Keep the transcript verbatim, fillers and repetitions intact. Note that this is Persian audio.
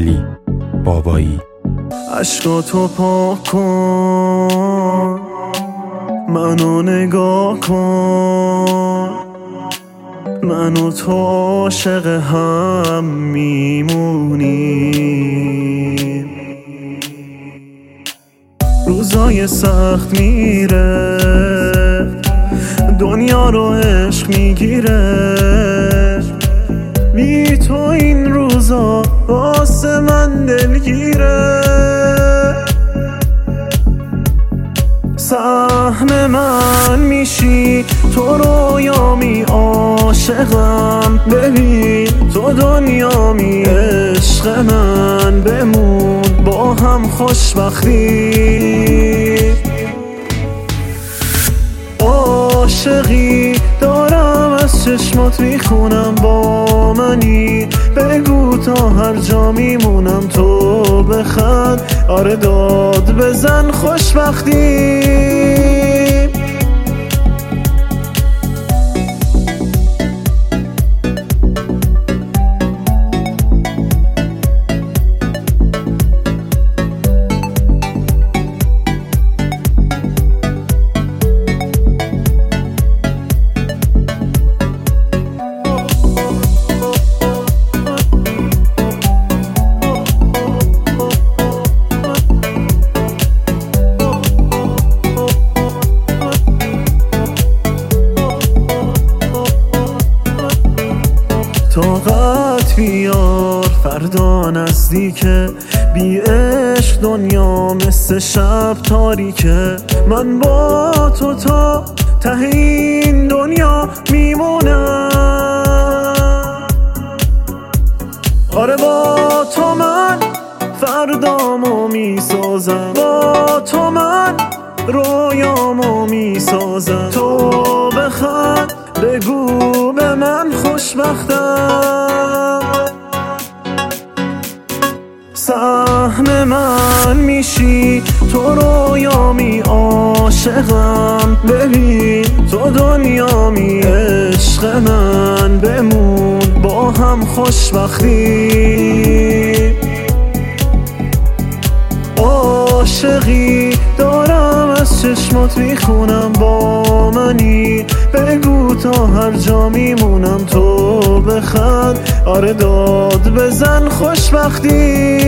علی بابایی. عشقاتو پاک کن، منو نگاه کن، من و تو عاشق هم میمونیم. روزای سخت میره، دنیا رو عشق میگیره، بی تو این روزا واسه من دلگیره. سهم من میشی تو رویامی، عاشقم ببین تو دنیامی. عشق من بمون با هم خوشبختی، عاشقی دارم از چشمات میخونم با منی. بگو تا هر جا میمونم تو بخند، آره داد بزن خوشبختی. طاقت بیار فردا نزدیکه، بی عشق دنیا مثل شب تاریکه. من با تو تا ته این دنیا میمونم، آره با تو من فردامو میسازم، با تو من رویامو میسازم. تو بخند بگو به من خوشبختم، سهم من میشی تو رویامی، عاشقم ببین تو دنیامی. عشق من بمون با هم خوشبختی، عاشقی دارم از چشمات میخونم با منی. بگو تا هر جا میمونم تو بخند، آره داد بزن خوشبختی.